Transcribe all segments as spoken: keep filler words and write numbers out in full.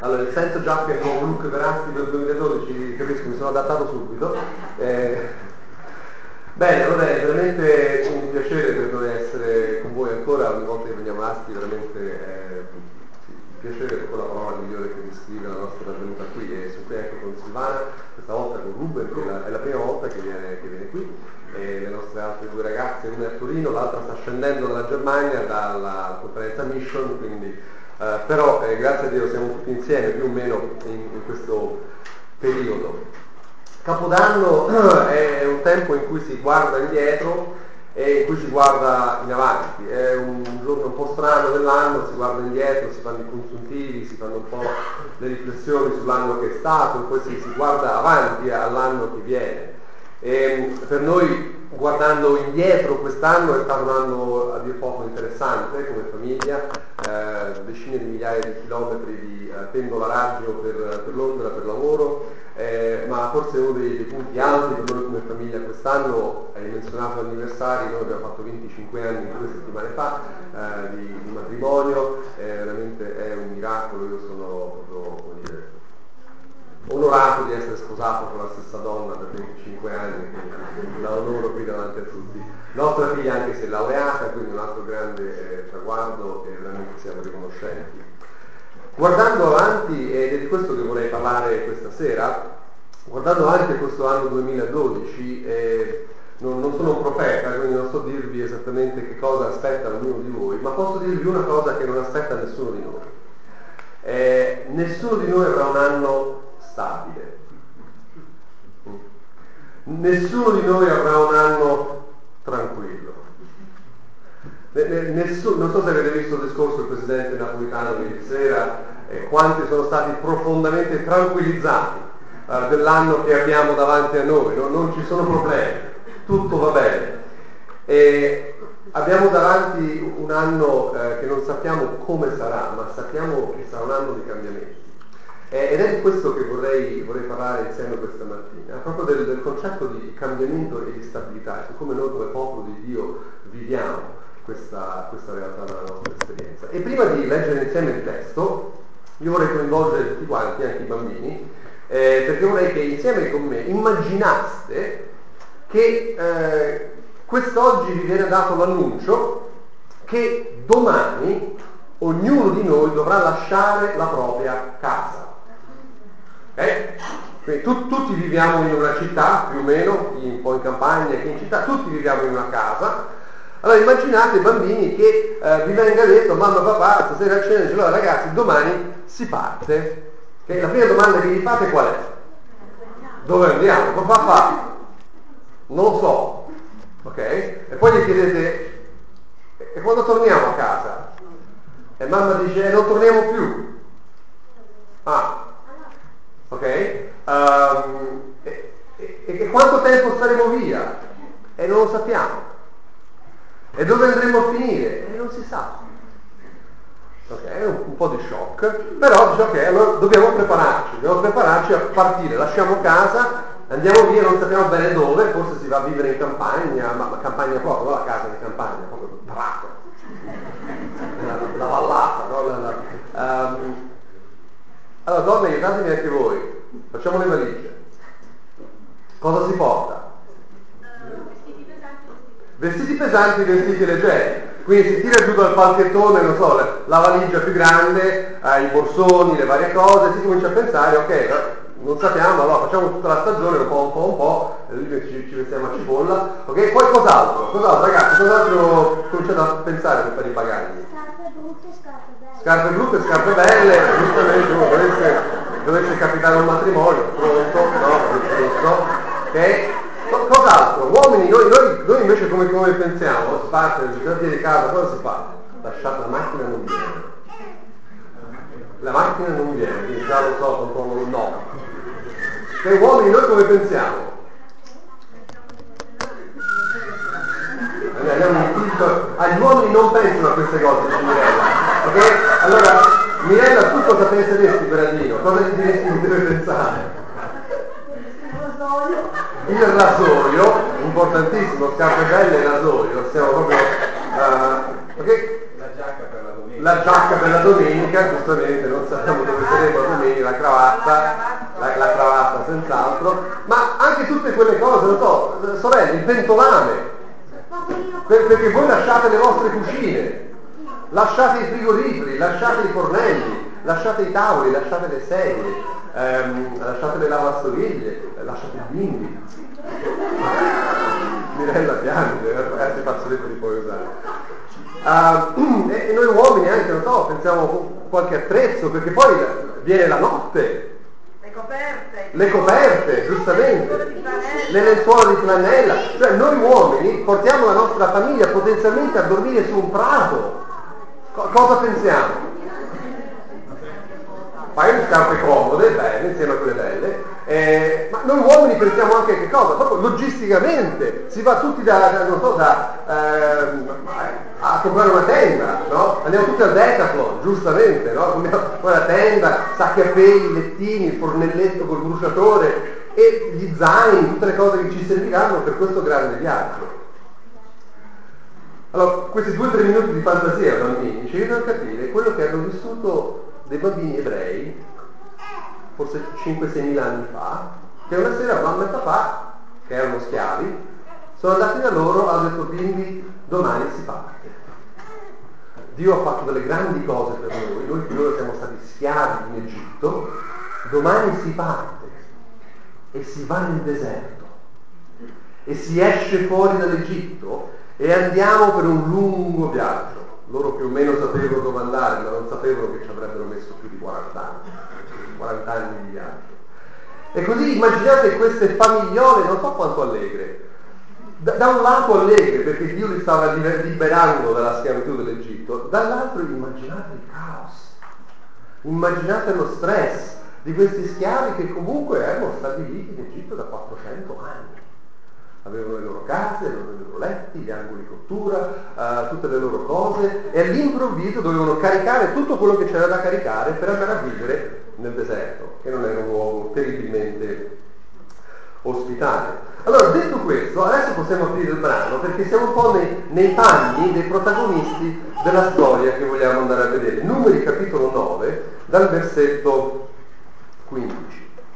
Allora, il senso già che il nuovo look Verasti del duemiladodici, capisco, mi sono adattato subito. Eh, bene, allora è veramente un piacere per noi essere con voi ancora, ogni volta che veniamo Asti, veramente è un piacere, è proprio la parola migliore che descrive la nostra venuta qui, e sono qui anche con Silvana, questa volta con Ruben, che è la, è la prima volta che viene, che viene qui, e le nostre altre due ragazze, una è a Torino, l'altra sta scendendo dalla Germania, dalla conferenza Mission, quindi Uh, però eh, grazie a Dio siamo tutti insieme più o meno in, in questo periodo. Capodanno è un tempo in cui si guarda indietro e in cui si guarda in avanti, è un giorno un po' strano dell'anno, si guarda indietro, si fanno i consuntivi, si fanno un po' le riflessioni sull'anno che è stato e poi si, si guarda avanti all'anno che viene. E per noi, guardando indietro, quest'anno è stato un anno a dir poco interessante come famiglia, eh, decine di migliaia di chilometri di eh, pendolaraggio per, per Londra, per lavoro, eh, ma forse uno dei, dei punti alti per noi come famiglia quest'anno, hai menzionato l'anniversario, noi abbiamo fatto venticinque anni due settimane fa eh, di, di matrimonio, eh, veramente è un miracolo, io sono proprio, come dire, onorato di essere sposato con la stessa donna per venticinque anni, quindi la onoro qui davanti a tutti. Nostra figlia anche si è laureata, quindi un altro grande eh, traguardo e veramente siamo riconoscenti. Guardando avanti, ed è di questo che vorrei parlare questa sera, guardando avanti a questo anno duemiladodici, eh, non, non sono un profeta, quindi non so dirvi esattamente che cosa aspetta ognuno di voi, ma posso dirvi una cosa che non aspetta nessuno di noi. Eh, nessuno di noi avrà un anno stabile. Nessuno di noi avrà un anno tranquillo. Nessuno, non so se avete visto il discorso del presidente Napolitano ieri sera, eh, quanti sono stati profondamente tranquillizzati eh, dell'anno che abbiamo davanti a noi, no? Non ci sono problemi, tutto va bene. E abbiamo davanti un anno eh, che non sappiamo come sarà, ma sappiamo che sarà un anno di cambiamenti. Ed è di questo che vorrei, vorrei parlare insieme questa mattina, proprio del, del concetto di cambiamento e di stabilità, su come noi come popolo di Dio viviamo questa, questa realtà della nostra esperienza. E prima di leggere insieme il testo, io vorrei coinvolgere tutti quanti, anche i bambini, eh, perché vorrei che insieme con me immaginaste che eh, quest'oggi vi viene dato l'annuncio che domani ognuno di noi dovrà lasciare la propria casa. Eh? Quindi tu, tutti viviamo in una città, più o meno, chi un po' in campagna, chi in città, tutti viviamo in una casa. Allora immaginate i bambini che eh, vi venga detto: mamma, papà, stasera a cena, dice, allora ragazzi, domani si parte. Okay? La prima domanda che gli fate qual è? Dove andiamo? Papà fa, non lo so. Ok? E poi gli chiedete: e quando torniamo a casa? E mamma dice: eh, non torniamo più. Ah, ok? Um, e, e, e quanto tempo staremo via? E non lo sappiamo. E dove andremo a finire? E non si sa. Ok, è un, un po' di shock, però dice ok, allora dobbiamo prepararci, dobbiamo prepararci a partire, lasciamo casa, andiamo via, non sappiamo bene dove, forse si va a vivere in campagna, ma, ma campagna proprio, non la casa di campagna, proprio il prato, la, la vallata, no? La, la, um, allora donne, aiutatemi anche voi, facciamo le valigie. Cosa si porta? Vestiti pesanti, vestiti leggeri. Quindi si tira giù dal palchettone, non so, la valigia più grande, eh, i borsoni, le varie cose, si comincia a pensare, ok, non sappiamo, allora facciamo tutta la stagione, un po', un po', un po', e ci, ci vestiamo a cipolla, ok? Poi cos'altro? Cos'altro, ragazzi? Cos'altro cominciate a pensare per fare i bagagli? Scarpe brutte, scarpe belle. Scarpe brutte, scarpe belle, giustamente, uno dovesse, dovesse capitare un matrimonio, pronto, no? Giusto, ok? Cos'altro? Uomini, noi, noi, noi invece come, come pensiamo? Si parte, si di casa, cosa si fa? Lasciate la macchina, non viene. La macchina non viene, quindi già lo so, controllo no. Che uomini, noi come pensiamo? Andiamo in tilt. Ah, gli uomini non pensano a queste cose, dice Mirella. Ok? Allora, Mirella, tu cosa penseresti per Adino? Cosa gli diresti che deve pensare? Il rasoio, importantissimo, scarpe belle e rasoio, siamo proprio uh, ok? La giacca per la domenica. la giacca della domenica, giustamente non sappiamo dove saremo la domenica, la cravatta, la, la cravatta senz'altro, ma anche tutte quelle cose, non so, sorelle, il pentolame, per, perché voi lasciate le vostre cucine, lasciate i frigoriferi, lasciate i fornelli, lasciate i tavoli, lasciate le sedie, ehm, lasciate le lavastoviglie, lasciate i bimbi. Mirella piange, ragazzi, faccio le li puoi usare. Uh, e, e noi uomini anche, non so, pensiamo qualche attrezzo, perché poi viene la notte. Le coperte. Le coperte, giustamente. Le lenzuola di flanella. Cioè noi uomini portiamo la nostra famiglia potenzialmente a dormire su un prato. Co- cosa pensiamo? Fai le scarpe comode, belle, insieme a quelle belle, eh, ma noi uomini pensiamo anche a che cosa? Proprio logisticamente, si va tutti da, da non so, da, eh, a comprare una tenda, no? Andiamo tutti al Decathlon, giustamente, no? Compriamo una tenda, sacchi a peli, lettini, il fornelletto col bruciatore e gli zaini, tutte le cose che ci serviranno per questo grande viaggio. Allora, questi due o tre minuti di fantasia, bambini, ci aiutano a capire quello che hanno vissuto dei bambini ebrei, forse cinque sei mila anni fa, che una sera mamma e papà, che erano schiavi, sono andati da loro e hanno detto: bimbi, domani si parte. Dio ha fatto delle grandi cose per noi, noi finora siamo stati schiavi in Egitto, domani si parte e si va nel deserto e si esce fuori dall'Egitto e andiamo per un lungo viaggio. Loro più o meno sapevano dove andare, ma non sapevano che ci avrebbero messo più di quaranta anni, quaranta anni di viaggio. E così immaginate queste famigliole, non so quanto allegre, da, da un lato allegre perché Dio li stava liberando dalla schiavitù dell'Egitto, dall'altro immaginate il caos, immaginate lo stress di questi schiavi che comunque erano stabiliti in Egitto da quattrocento anni. Avevano le loro case, avevano i loro letti, gli angoli di cottura, uh, tutte le loro cose, e all'improvviso dovevano caricare tutto quello che c'era da caricare per andare a vivere nel deserto, che non era un luogo terribilmente ospitale. Allora, detto questo, adesso possiamo aprire il brano, perché siamo un po' nei, nei panni dei protagonisti della storia che vogliamo andare a vedere. Numeri capitolo nove, dal versetto quindici.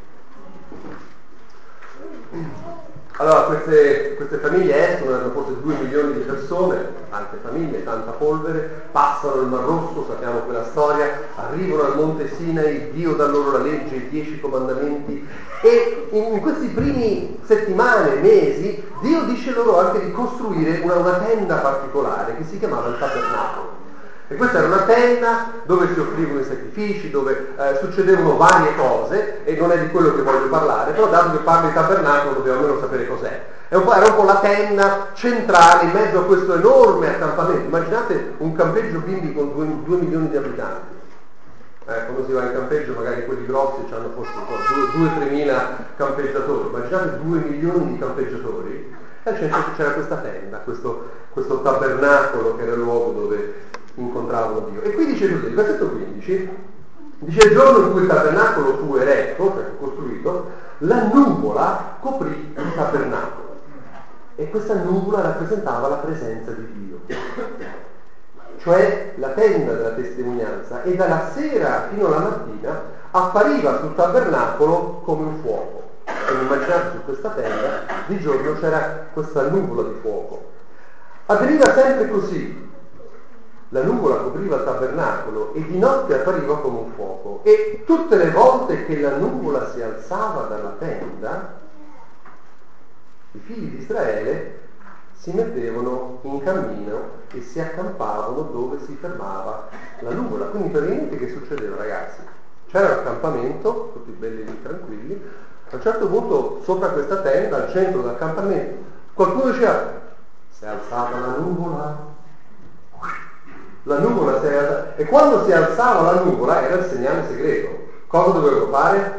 Allora, queste, queste famiglie escono, erano forse due milioni di persone, tante famiglie, tanta polvere, passano il Mar Rosso, sappiamo quella storia, arrivano al Monte Sinai, Dio dà loro la legge, i dieci comandamenti, e in, in questi primi settimane, mesi, Dio dice loro anche di costruire una, una tenda particolare che si chiamava il tabernacolo. E questa era una tenda dove si offrivano i sacrifici, dove eh, succedevano varie cose, e non è di quello che voglio parlare, però dato che parlo di tabernacolo dobbiamo almeno sapere cos'è. È un po', era un po' la tenda centrale in mezzo a questo enorme accampamento. Immaginate un campeggio bimbi con due, due milioni di abitanti. Eh, quando si va in campeggio magari quelli grossi hanno forse due o tre mila campeggiatori. Immaginate due milioni di campeggiatori, e al centro c'era questa tenda, questo, questo tabernacolo che era il luogo dove incontravano Dio. E qui dice così, il versetto quindici, dice: il giorno in cui il tabernacolo fu eretto, cioè fu costruito, la nuvola coprì il tabernacolo. E questa nuvola rappresentava la presenza di Dio, cioè la tenda della testimonianza, e dalla sera fino alla mattina appariva sul tabernacolo come un fuoco. E immaginate, su questa tenda di giorno c'era questa nuvola di fuoco. Avveniva sempre così. La nuvola copriva il tabernacolo e di notte appariva come un fuoco, e tutte le volte che la nuvola si alzava dalla tenda, i figli di Israele si mettevano in cammino e si accampavano dove si fermava la nuvola. Quindi praticamente che succedeva, ragazzi? C'era l'accampamento, tutti belli e tranquilli, a un certo punto sopra questa tenda, al centro dell'accampamento, qualcuno diceva: si è alzata la nuvola. La nuvola si è alzata, e quando si alzava la nuvola era il segnale segreto. Cosa dovevano fare?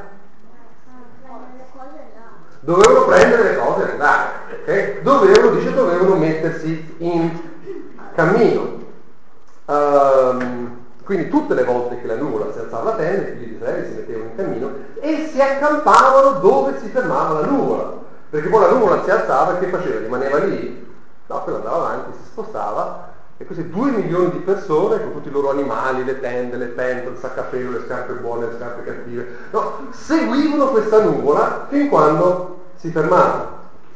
Dovevano prendere le cose e andare, ok? Dovevano, dice, dovevano mettersi in cammino. Um, quindi tutte le volte che la nuvola si alzava la tenda, i figli di Israele si mettevano in cammino e si accampavano dove si fermava la nuvola, perché poi la nuvola si alzava e che faceva? Rimaneva lì? No, quello andava avanti, si spostava E queste due milioni di persone, con tutti i loro animali, le tende, le pentole, il saccapelo, le scarpe buone, le scarpe cattive, no, seguivano questa nuvola fin quando si fermava.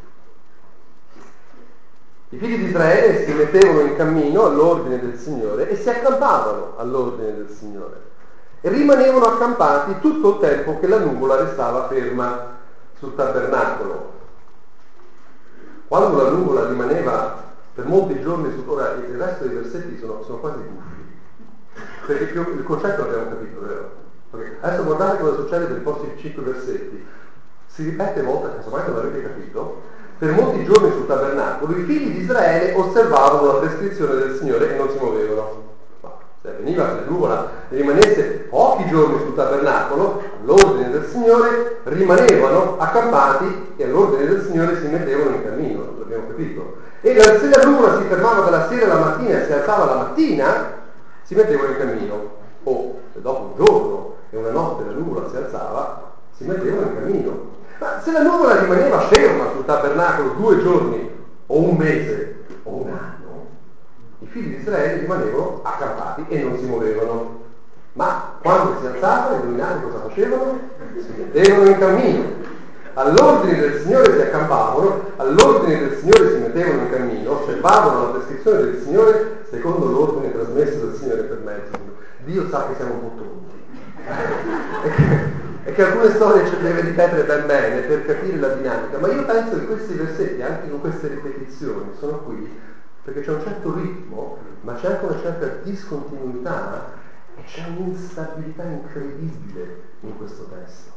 I figli di Israele si mettevano in cammino all'ordine del Signore e si accampavano all'ordine del Signore e rimanevano accampati tutto il tempo che la nuvola restava ferma sul tabernacolo. Quando la nuvola rimaneva per molti giorni su... Ora, il resto dei versetti sono, sono quasi buffi, perché più, il concetto l'abbiamo capito, vero? Okay. Adesso guardate cosa succede per i prossimi cinque versetti. Si ripete volta, casomai non l'avete capito. Per molti giorni sul tabernacolo i figli di Israele osservavano la prescrizione del Signore e non si muovevano. Ma se avveniva che la nuvola rimanesse pochi giorni sul tabernacolo, all'ordine del Signore rimanevano accampati e all'ordine del Signore si mettevano in cammino, l'abbiamo capito. E la, se la nuvola si fermava dalla sera alla mattina e si alzava la mattina, si mettevano in cammino. O se dopo un giorno e una notte la nuvola si alzava, si mettevano in cammino. Ma se la nuvola rimaneva ferma sul tabernacolo due giorni, o un mese, o un anno, i figli di Israele rimanevano accampati e non si muovevano. Ma quando si alzava, indovinate cosa facevano? Si mettevano in cammino. All'ordine del Signore si accampavano, all'ordine del Signore si mettevano in cammino, osservavano la prescrizione del Signore secondo l'ordine trasmesso dal Signore per mezzo. Dio sa che siamo un po' tonti. E che alcune storie ce le deve ripetere ben bene per capire la dinamica, ma io penso che questi versetti, anche con queste ripetizioni, sono qui perché c'è un certo ritmo, ma c'è anche una certa discontinuità e c'è un'instabilità incredibile in questo testo.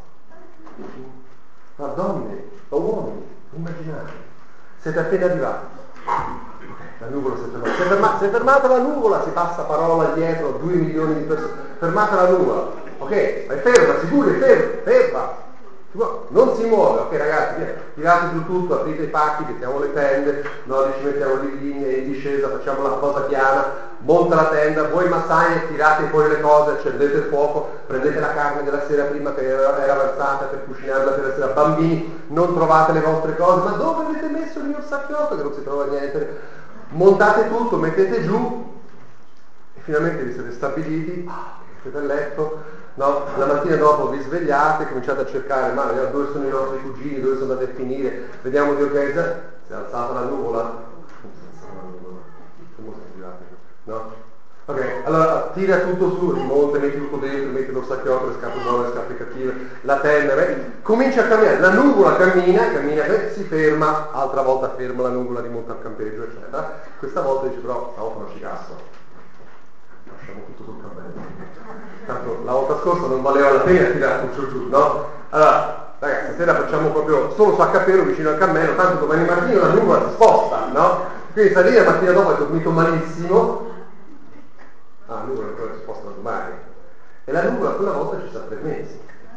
Ma donne, o uomini, immaginate, siete appena arrivati, la nuvola si è fermata, si è fermata, si è fermata la nuvola, si passa parola dietro a due milioni di persone, fermata la nuvola. Ok, è ferma, sicuro, è ferma, ferma. Non si muove, ok ragazzi, via, tirate giù tutto, aprite i pacchi, mettiamo le tende, noi ci mettiamo lì in linea, in discesa, facciamo la cosa piana, monta la tenda, voi massaie tirate fuori le cose, accendete il fuoco, prendete la carne della sera prima che era, era avanzata per cucinarla per la sera. Bambini, non trovate le vostre cose, ma dove avete messo il mio sacchetto che non si trova niente? Montate tutto, mettete giù e finalmente vi siete stabiliti, siete a letto. No, la mattina dopo vi svegliate, cominciate a cercare, ma vediamo dove sono i nostri cugini, dove sono andati a finire, vediamo di organizzare. Si è alzata la nuvola? Come si è alzata la nuvola? Come si è arrivata? No? Ok, allora tira tutto su, rimonta, metti tutto dentro, metti lo sacchiotto, le scarpe buone, le scarpe cattive, la tenda, beh, comincia a camminare, la nuvola cammina, cammina, beh, si ferma, altra volta ferma la nuvola, rimonta al campeggio, eccetera. Questa volta dice però, stavolta non ci cazzo. Lasciamo tutto sul cammello. Tanto la volta scorsa non valeva la pena tirare tutto giù, no? Allora, ragazzi, stasera facciamo proprio solo saccapelo vicino al cammello, tanto domani mattina la nuvola si sposta, no? Quindi sta lì la mattina dopo hai dormito malissimo. Ah, la nuvola ancora si sposta da domani. E la nuvola quella volta ci sta tre mesi.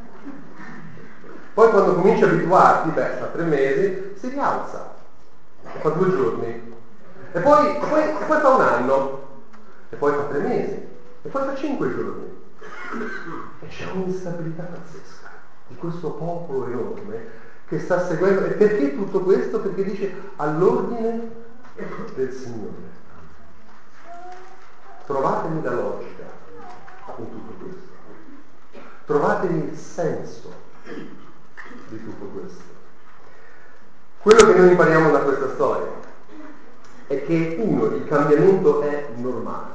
Poi quando cominci a abituarti, beh, sta tre mesi, si rialza. E fa due giorni. E poi, e poi, e poi fa un anno. E poi fa tre mesi, e poi fa cinque giorni. E c'è un'instabilità pazzesca di questo popolo enorme che sta seguendo. E perché tutto questo? Perché dice all'ordine del Signore. Trovatemi la logica in tutto questo. Trovatemi il senso di tutto questo. Quello che noi impariamo da questa storia è che, uno, il cambiamento è normale.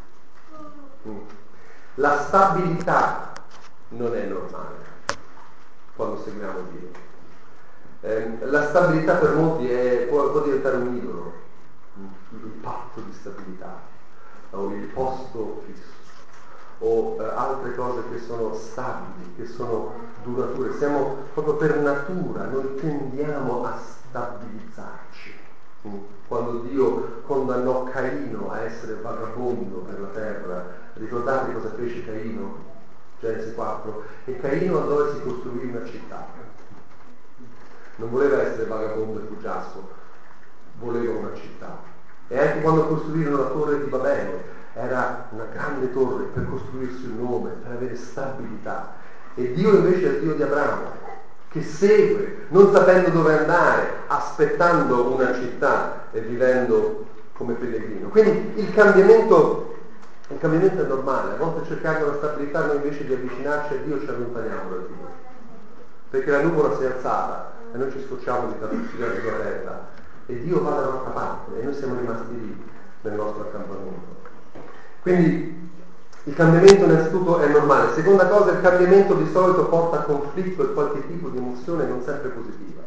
La stabilità non è normale quando seguiamo Dio. Eh, la stabilità per molti è, può, può diventare un idolo, il patto di stabilità, o il posto fisso, o eh, altre cose che sono stabili, che sono durature. Siamo proprio per natura, noi tendiamo a stabilizzarci. Quando Dio condannò Caino a essere vagabondo per la terra, ricordate cosa fece Caino? Genesi quattro. E Caino andò e si costruì una città. Non voleva essere vagabondo e fuggiasco, voleva una città. E anche quando costruirono la torre di Babele, era una grande torre per costruirsi un nome, per avere stabilità. E Dio invece è il Dio di Abramo, che segue, non sapendo dove andare, aspettando una città e vivendo come pellegrino. Quindi il cambiamento, il cambiamento è normale, a volte cercando la stabilità noi invece di avvicinarci a Dio ci allontaniamo da Dio, perché la nuvola si è alzata e noi ci scocciamo di tartassare sulla terra e Dio va dall'altra parte e noi siamo rimasti lì nel nostro accampamento. Quindi il cambiamento innanzitutto è normale. Seconda cosa, il cambiamento di solito porta a conflitto e qualche tipo di emozione non sempre positiva.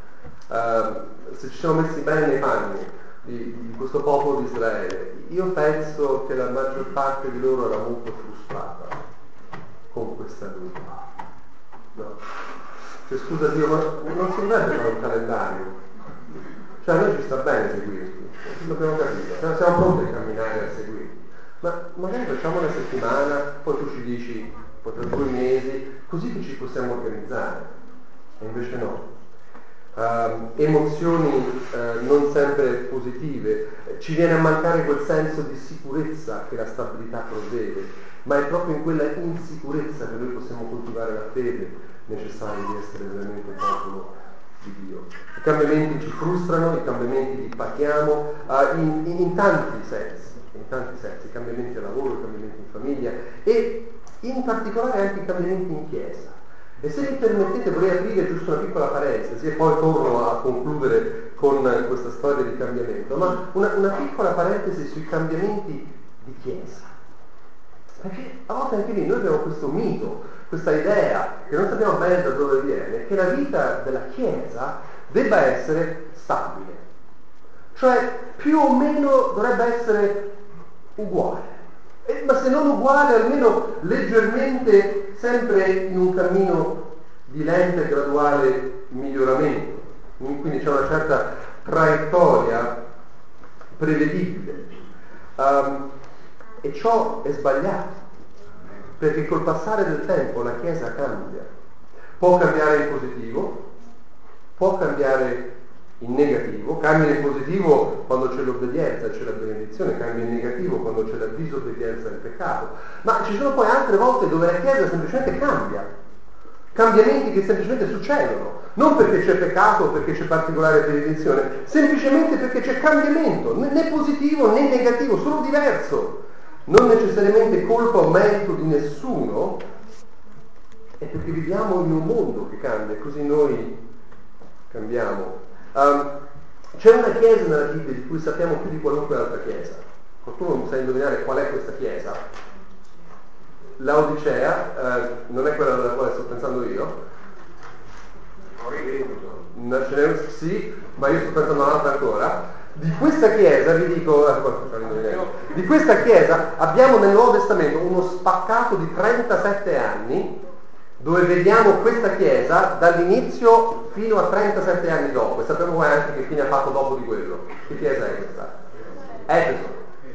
Uh, se ci siamo messi bene nei panni di, di questo popolo di Israele, io penso che la maggior parte di loro era molto frustrata con questa luce. No? Cioè, scusa Dio, ma non si dovrebbe fare un calendario? Cioè a noi ci sta bene seguirti, l'abbiamo capito, cioè, siamo pronti a camminare a seguirti. Ma magari facciamo una settimana, poi tu ci dici, poi tra due mesi, così che ci possiamo organizzare. E invece no. Uh, emozioni uh, non sempre positive, ci viene a mancare quel senso di sicurezza che la stabilità provvede, ma è proprio in quella insicurezza che noi possiamo coltivare la fede necessaria di essere veramente popolo di Dio. I cambiamenti ci frustrano, i cambiamenti li paghiamo uh, in, in, in tanti sensi, in tanti sensi, i cambiamenti al lavoro, i cambiamenti in famiglia e in particolare anche i cambiamenti in chiesa. E se mi permettete vorrei aprire giusto una piccola parentesi e poi torno a concludere con questa storia di cambiamento, ma una, una piccola parentesi sui cambiamenti di chiesa. Perché a volte anche lì noi abbiamo questo mito, questa idea, che non sappiamo bene da dove viene, che la vita della chiesa debba essere stabile. Cioè più o meno dovrebbe essere uguale. Eh, ma se non uguale, almeno leggermente sempre in un cammino di lento e graduale miglioramento. Quindi c'è una certa traiettoria prevedibile. Um, e ciò è sbagliato, perché col passare del tempo la Chiesa cambia. Può cambiare in positivo, può cambiare in negativo, cambia in positivo quando c'è l'obbedienza e c'è la benedizione, cambia in negativo quando c'è la disobbedienza e il peccato. Ma ci sono poi altre volte dove la Chiesa semplicemente cambia, cambiamenti che semplicemente succedono, non perché c'è peccato o perché c'è particolare benedizione, semplicemente perché c'è cambiamento, né positivo né negativo, solo diverso. Non necessariamente colpa o merito di nessuno, è perché viviamo in un mondo che cambia, così noi cambiamo. Um, c'è una chiesa nella Bibbia di cui sappiamo più di qualunque altra chiesa. Qualcuno sa indovinare qual è questa chiesa? Laodicea, eh, non è quella della quale sto pensando io? No, ce n'è, sì, ma io sto pensando a un'altra ancora. Di questa chiesa, vi dico, di questa chiesa abbiamo nel Nuovo Testamento uno spaccato di trentasette anni dove vediamo questa chiesa dall'inizio fino a trentasette anni dopo, e sappiamo anche che fine ha fatto dopo di quello. Che chiesa è questa? Efeso.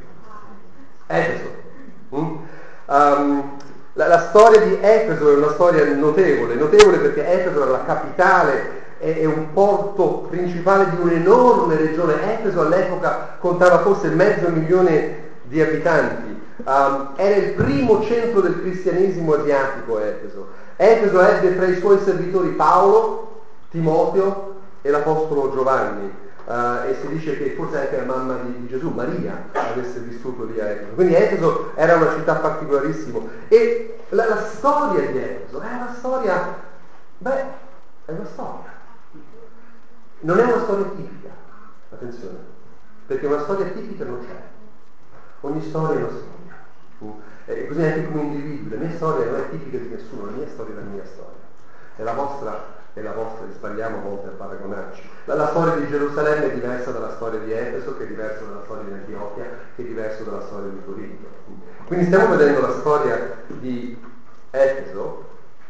Efeso. Mm? Um, la, la storia di Efeso è una storia notevole, notevole perché Efeso era la capitale, è, è un porto principale di un'enorme regione. Efeso all'epoca contava forse mezzo milione di abitanti. Um, era il primo centro del cristianesimo asiatico Efeso. Efeso ebbe tra i suoi servitori Paolo, Timoteo e l'apostolo Giovanni. Uh, e si dice che forse anche la mamma di, di Gesù, Maria, avesse vissuto lì a Efeso. Quindi Efeso era una città particolarissima. E la, la storia di Efeso è una storia, beh, è una storia. Non è una storia tipica, attenzione, perché una storia tipica non c'è. Ogni storia è una storia. E così anche come individuo, la mia storia non è tipica di nessuno, la mia storia è la mia storia. E la vostra è la vostra, e sbagliamo a volte a paragonarci. La, la storia di Gerusalemme è diversa dalla storia di Efeso, che è diversa dalla storia di Antiochia, che è diversa dalla storia di Corinto. Quindi stiamo vedendo la storia di Efeso,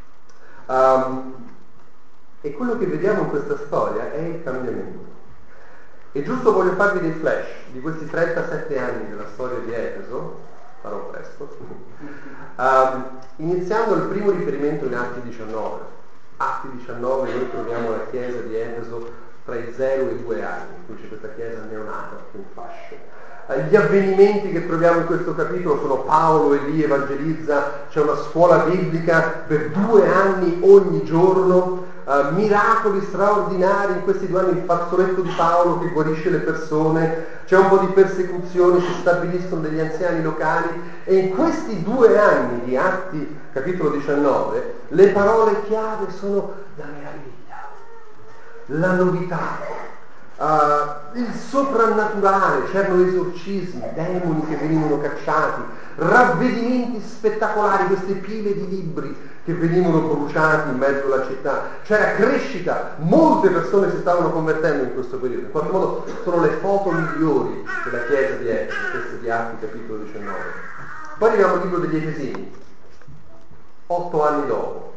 um, e quello che vediamo in questa storia è il cambiamento. E giusto voglio farvi dei flash di questi trentasette anni della storia di Efeso, farò presto, um, iniziando il primo riferimento in Atti diciannove. Atti diciannove noi troviamo la chiesa di Efeso tra i zero e i due anni, quindi c'è questa chiesa neonata in fasce. Gli avvenimenti che troviamo in questo capitolo sono Paolo e lì evangelizza, c'è una scuola biblica per due anni ogni giorno, uh, miracoli straordinari in questi due anni, il fazzoletto di Paolo che guarisce le persone, c'è un po' di persecuzione, si stabiliscono degli anziani locali, e in questi due anni di Atti, capitolo diciannove, le parole chiave sono la meraviglia, la novità, Uh, il soprannaturale. C'erano esorcismi, demoni che venivano cacciati, ravvedimenti spettacolari, queste pile di libri che venivano bruciati in mezzo alla città, c'era crescita, molte persone si stavano convertendo in questo periodo. In qualche modo sono le foto migliori della chiesa di Efeso, queste di Atti capitolo diciannove. Poi arriviamo al libro degli Efesini, otto anni dopo.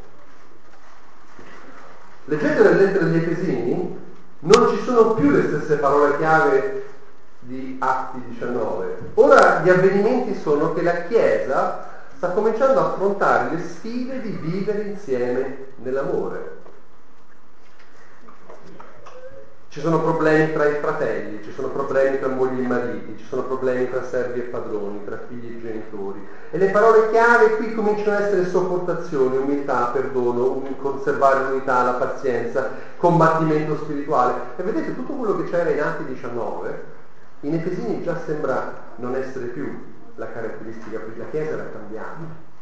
Leggendo le lettere degli Efesini non ci sono più le stesse parole chiave di Atti diciannove. Ora gli avvenimenti sono che la Chiesa sta cominciando a affrontare le sfide di vivere insieme nell'amore. Ci sono problemi tra i fratelli, ci sono problemi tra mogli e mariti, ci sono problemi tra servi e padroni, tra figli e genitori. E le parole chiave qui cominciano ad essere sopportazione, umiltà, perdono, conservare l'unità, la pazienza, combattimento spirituale. E vedete, tutto quello che c'era in Atti diciannove, in Efesini già sembra non essere più la caratteristica, perché la Chiesa era cambiata.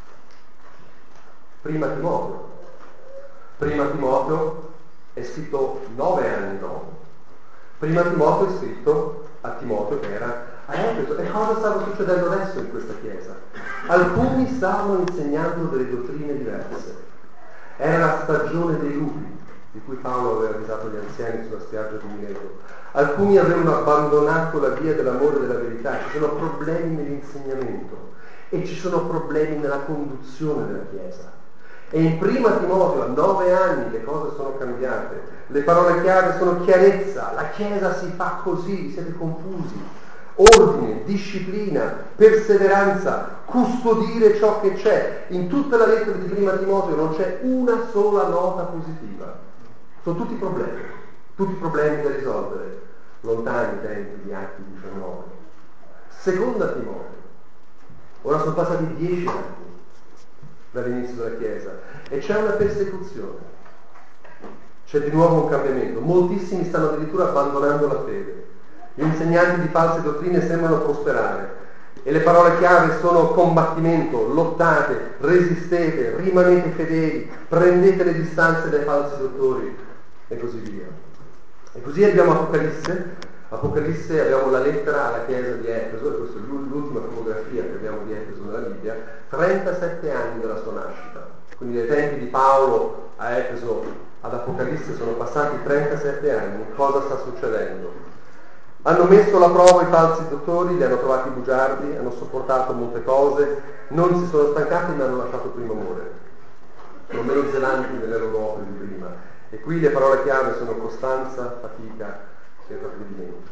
Prima Timoteo. Prima Timoteo è scritto nove anni dopo. Prima Timoteo è scritto a Timoteo che era a Efeso. E cosa stava succedendo adesso in questa chiesa? Alcuni stavano insegnando delle dottrine diverse. Era la stagione dei lupi, di cui Paolo aveva avvisato gli anziani sulla spiaggia di Mileto. Alcuni avevano abbandonato la via dell'amore e della verità. Ci sono problemi nell'insegnamento e ci sono problemi nella conduzione della chiesa. E in prima Timoteo, a nove anni, le cose sono cambiate. Le parole chiave sono chiarezza, la Chiesa si fa così, siete confusi. Ordine, disciplina, perseveranza, custodire ciò che c'è. In tutta la lettera di prima Timoteo non c'è una sola nota positiva. Sono tutti problemi, tutti problemi da risolvere, lontani i tempi di Atti diciannove. Seconda Timoteo. Ora sono passati dieci anni dall'inizio della Chiesa e c'è una persecuzione, c'è di nuovo un cambiamento, moltissimi stanno addirittura abbandonando la fede, gli insegnanti di false dottrine sembrano prosperare e le parole chiave sono combattimento, lottate, resistete, rimanete fedeli, prendete le distanze dai falsi dottori e così via. E così abbiamo Apocalisse. Apocalisse, abbiamo la lettera alla chiesa di Efeso, e questa è l'ultima fotografia che abbiamo di Efeso nella Bibbia, trentasette anni dalla sua nascita. Quindi dai tempi di Paolo a Efeso ad Apocalisse sono passati trentasette anni. Cosa sta succedendo? Hanno messo alla prova i falsi dottori, li hanno trovati bugiardi, hanno sopportato molte cose, non si sono stancati ma hanno lasciato il primo amore. Sono meno zelanti nelle loro opere di prima. E qui le parole chiave sono costanza, fatica e ravvedimento.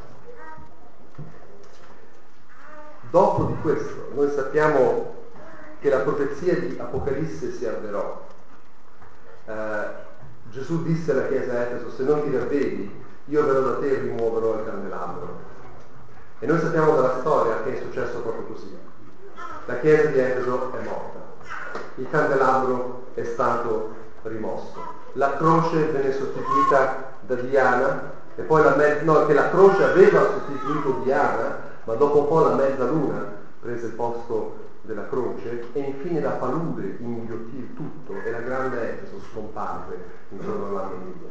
Dopo di questo noi sappiamo che la profezia di Apocalisse si avverò. Eh, Gesù disse alla chiesa a Efeso: se non ti ravvedi, io verrò da te e rimuoverò il candelabro. E noi sappiamo dalla storia che è successo proprio così. La chiesa di Efeso è morta, il candelabro è stato rimosso, la croce venne sostituita da Diana, e poi la mezza, no, che la croce aveva sostituito Diana, ma dopo un po' la mezzaluna prese il posto della croce, e infine la palude inghiottì il tutto e la grande Efeso scomparve intorno all'anno mille.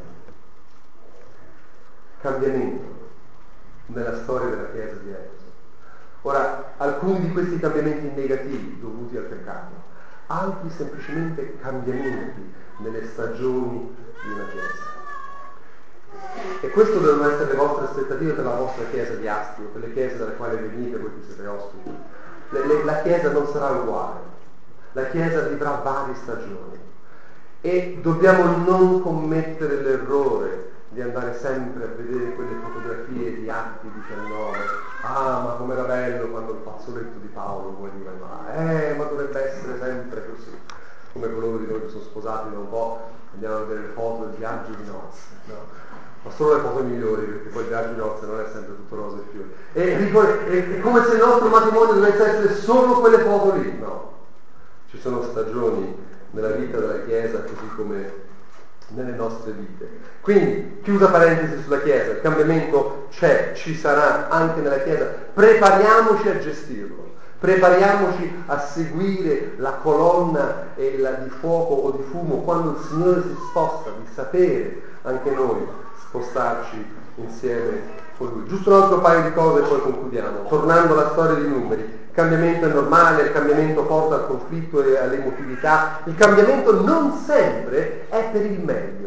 Cambiamento nella storia della chiesa di Efeso. Ora, alcuni di questi cambiamenti negativi dovuti al peccato, altri semplicemente cambiamenti nelle stagioni di una chiesa. E questo devono essere le vostre aspettative per la vostra chiesa di Astio, per le chiese dalle quali venite voi che siete ospiti. Le, le, la chiesa non sarà uguale, la chiesa vivrà varie stagioni e dobbiamo non commettere l'errore di andare sempre a vedere quelle fotografie di Atti diciannove. Ah, ma com'era bello quando il fazzoletto di Paolo guariva il male. Eh, ma dovrebbe essere sempre così. Come coloro di noi che sono sposati da un po', andiamo a vedere le foto del viaggio di nozze, no? Ma solo le foto migliori, perché poi il viaggio di nozze non è sempre tutto rose e fiori. E è come se il nostro matrimonio dovesse essere solo quelle foto lì. No. Ci sono stagioni nella vita della Chiesa, così come nelle nostre vite. Quindi, chiusa parentesi sulla Chiesa, il cambiamento c'è, ci sarà anche nella Chiesa, prepariamoci a gestirlo. Prepariamoci a seguire la colonna e la di fuoco o di fumo quando il Signore si sposta, di sapere anche noi spostarci insieme con Lui. Giusto un altro paio di cose e poi concludiamo. Tornando alla storia dei numeri, il cambiamento è normale, il cambiamento porta al conflitto e all'emotività, il cambiamento non sempre è per il meglio.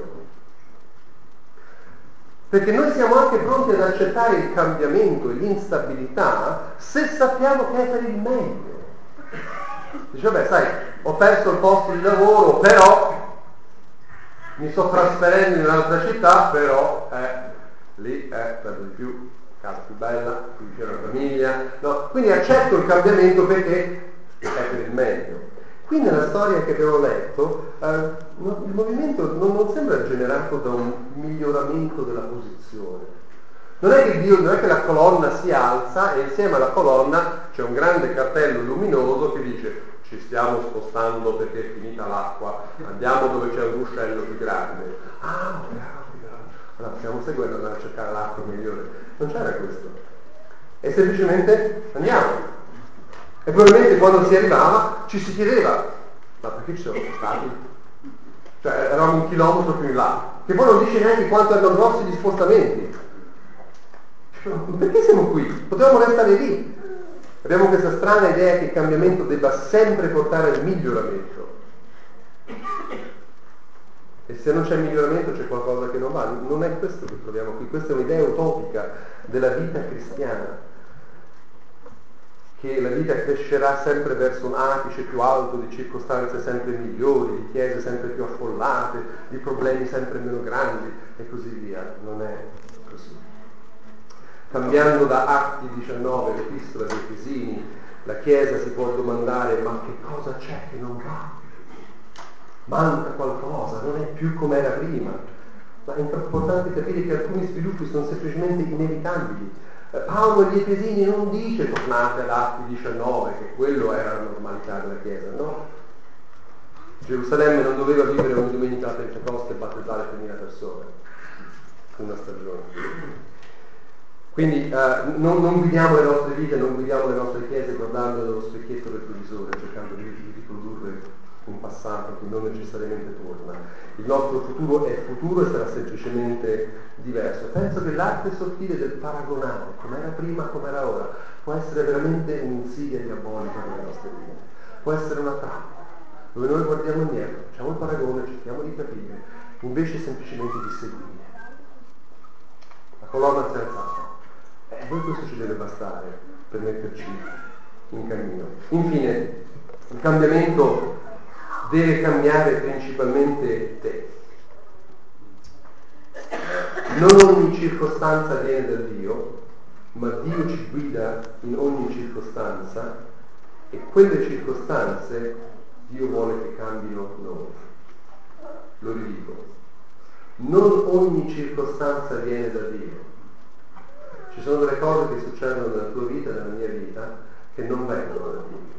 Perché noi siamo anche pronti ad accettare il cambiamento e l'instabilità se sappiamo che è per il meglio. Dice, vabbè, sai, ho perso il posto di lavoro, però mi sto trasferendo in un'altra città, però eh, lì è per di più, casa più bella, più vicino alla famiglia. No? Quindi accetto il cambiamento perché è per il meglio. Qui nella storia che abbiamo letto, eh, il movimento non, non sembra generato da un miglioramento della posizione. Non è che Dio, non è che la colonna si alza e insieme alla colonna c'è un grande cartello luminoso che dice ci stiamo spostando perché è finita l'acqua, andiamo dove c'è un ruscello più grande. Ah, bravo, allora stiamo seguendo, andare a cercare l'acqua migliore. Non c'era questo. E semplicemente andiamo. E probabilmente quando si arrivava ci si chiedeva, ma perché ci siamo spostati? Cioè eravamo un chilometro più in là, che poi non dice neanche quanto erano grossi gli spostamenti. Perché siamo qui? Potevamo restare lì. Abbiamo questa strana idea che il cambiamento debba sempre portare al miglioramento. E se non c'è miglioramento c'è qualcosa che non va. Non è questo che troviamo qui, questa è un'idea utopica della vita cristiana. Che la vita crescerà sempre verso un apice più alto di circostanze sempre migliori, di chiese sempre più affollate, di problemi sempre meno grandi e così via. Non è così. Cambiando da Atti diciannove, l'epistola dei Efesini, la Chiesa si può domandare ma che cosa c'è che non va? Manca qualcosa, non è più come era prima. Ma è importante capire che alcuni sviluppi sono semplicemente inevitabili. Paolo agli Efesini non dice tornate ad Atti diciannove, che quello era la normalità della Chiesa, no? Gerusalemme non doveva vivere ogni domenica a Pentecoste e battezzare tremila persone, una stagione. Quindi eh, non, non guidiamo le nostre vite, non guidiamo le nostre chiese guardando dallo specchietto del televisore, cercando di, di riprodurre un passato che non necessariamente torna. Il nostro futuro è futuro e sarà semplicemente diverso. Penso che l'arte sottile del paragonare, come era prima, come era ora, può essere veramente un'insidia diabolica nelle nostre vite. Può essere una trappola, dove noi guardiamo indietro, facciamo il paragone, cerchiamo di capire, invece semplicemente di seguire. La colonna si è alzata. E a noi questo ci deve bastare per metterci in cammino. Infine, il cambiamento deve cambiare principalmente te. Non ogni circostanza viene da Dio, ma Dio ci guida in ogni circostanza e quelle circostanze Dio vuole che cambino noi. Lo ridico. Non ogni circostanza viene da Dio. Ci sono delle cose che succedono nella tua vita, nella mia vita, che non vengono da Dio.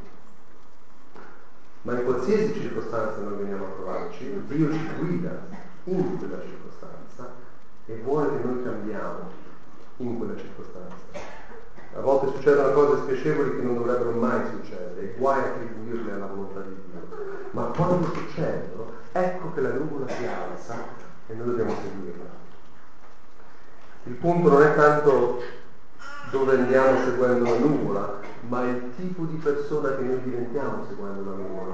Ma in qualsiasi circostanza noi veniamo a trovarci, Dio ci guida in quella circostanza e vuole che noi cambiamo in quella circostanza. A volte succedono cose spiacevoli che non dovrebbero mai succedere, e guai attribuirle alla volontà di Dio. Ma quando succedono, ecco che la nuvola si alza e noi dobbiamo seguirla. Il punto non è tanto dove andiamo seguendo la nuvola, ma il tipo di persona che noi diventiamo seguendo la nuvola.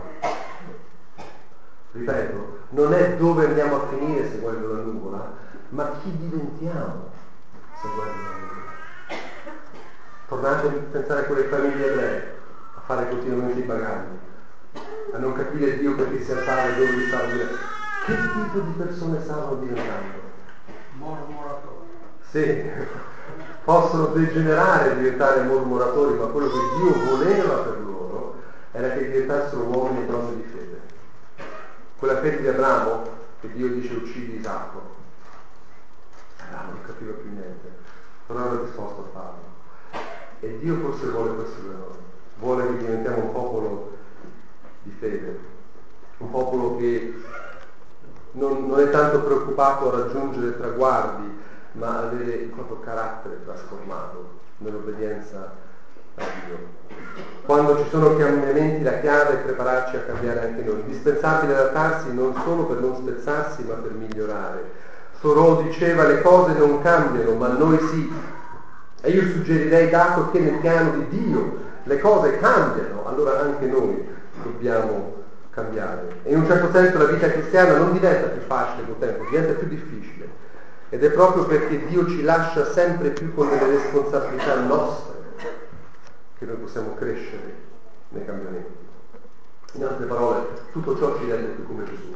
Ripeto, non è dove andiamo a finire seguendo la nuvola, ma chi diventiamo seguendo la nuvola. Tornate a pensare a quelle famiglie ebree, a fare continuamente i bagagli, a non capire Dio perché si alzava e dove li stava diventando. Che tipo di persone stavano diventando? Mormoratori. Sì, possono degenerare e diventare mormoratori, ma quello che Dio voleva per loro era che diventassero uomini e donne di fede. Quella fede di Abramo, che Dio dice uccidi Isacco, Abramo non capiva più niente, però era disposto a farlo. E Dio forse vuole questo da noi, vuole che diventiamo un popolo di fede, un popolo che non, non è tanto preoccupato a raggiungere traguardi, ma avere il proprio carattere trasformato nell'obbedienza a Dio. Quando ci sono cambiamenti, la chiave è prepararci a cambiare anche noi. Indispensabile adattarsi non solo per non spezzarsi, ma per migliorare. Thoreau diceva: le cose non cambiano, ma noi sì. E io suggerirei, dato che nel piano di Dio le cose cambiano, allora anche noi dobbiamo cambiare. E in un certo senso la vita cristiana non diventa più facile col tempo, diventa più difficile. Ed è proprio perché Dio ci lascia sempre più con delle responsabilità nostre che noi possiamo crescere nei cambiamenti. In altre parole, tutto ciò ci rende più come Gesù.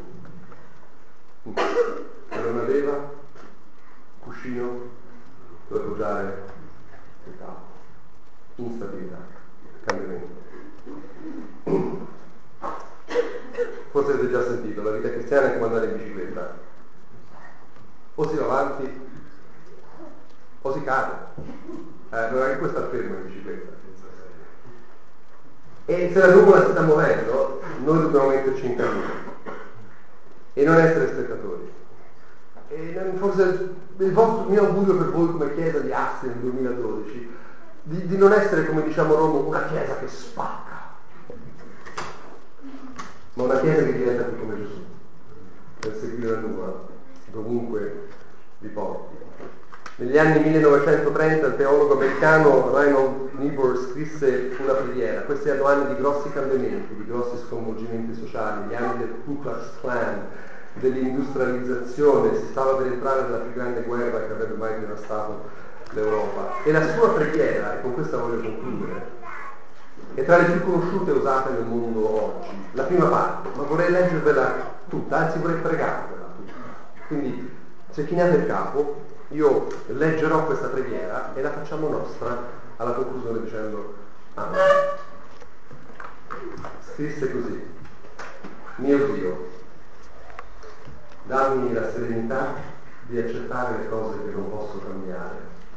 Se non aveva cuscino dove appoggiare il capo, instabilità, cambiamento. Forse avete già sentito, la vita cristiana è come andare in bicicletta. O si va avanti o si cade. Eh, non è che puoi stare fermo in bicicletta. E se la nuvola si sta muovendo, noi dobbiamo metterci in cammino e non essere spettatori. E forse il vostro, il mio augurio per voi come chiesa di Asti nel duemiladodici, di, di non essere, come diciamo a Roma, una chiesa che spacca, ma una chiesa che diventa più come Gesù, per seguire la nuvola dovunque vi porti. Negli anni millenovecentotrenta il teologo americano Reinhold Niebuhr scrisse una preghiera. Questi erano anni di grossi cambiamenti, di grossi sconvolgimenti sociali, gli anni del Ku Klux Klan, dell'industrializzazione, si stava per entrare nella più grande guerra che avrebbe mai devastato l'Europa. E la sua preghiera, e con questa voglio concludere, è tra le più conosciute e usate nel mondo oggi. La prima parte, ma vorrei leggervela tutta, anzi vorrei pregarvela tutta. Quindi, se chinate il capo, io leggerò questa preghiera e la facciamo nostra alla conclusione dicendo Amen. Scrisse così: mio Dio, dammi la serenità di accettare le cose che non posso cambiare,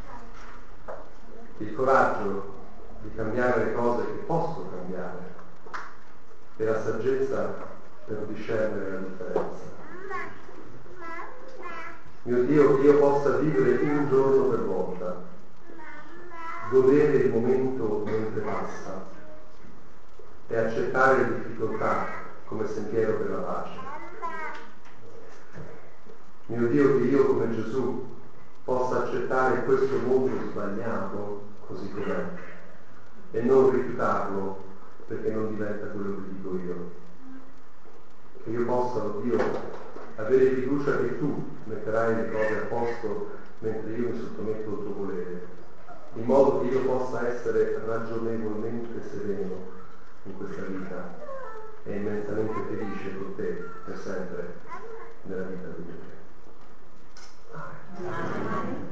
il coraggio di cambiare le cose che posso cambiare e la saggezza per discernere la differenza. Mio Dio, che io possa vivere un giorno per volta, godere il momento mentre passa e accettare le difficoltà come sentiero per la pace. Mio Dio, che io come Gesù possa accettare questo mondo sbagliato così com'è e non rifiutarlo perché non diventa quello che dico io. Che io possa, oh Dio, avere fiducia che tu metterai le cose a posto mentre io mi sottometto al tuo volere, in modo che io possa essere ragionevolmente sereno in questa vita e immensamente felice con te per sempre nella vita di Dio.